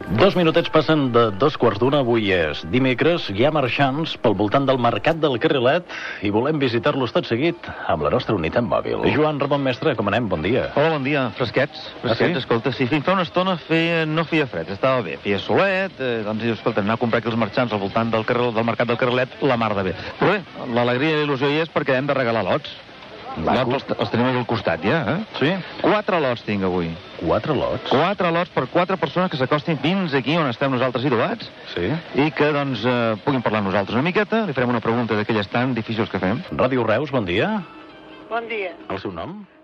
2 minutets passen de 2:15. Avui és dimecres. Hi ha marxants pel voltant del mercat del Carrilet i volem visitar-los tot seguit amb la nostra unitat mòbil. Joan Ramon Mestre, com anem? Bon dia. Hola, bon dia. Fresquets. Fresquets, escolta, sí, fins fa una estona no feia fred, estava bé. Feia solet, doncs, escolta, anar a comprar aquí els marxants al voltant del mercat del Carrilet, la mar de bé. Però bé, l'alegria i l'il·lusió hi és perquè hem de regalar lots. Lots els tenim al costat, ja, eh? Sí? 4 lots tinc avui. 4 lots? 4 lots per 4 persones que s'acostin fins aquí on estem nosaltres situats. Sí. I que, doncs, puguin parlar amb nosaltres una miqueta. Li farem una pregunta d'aquelles tan difícils que fem. Ràdio Reus, bon dia. Bon dia. El seu nom?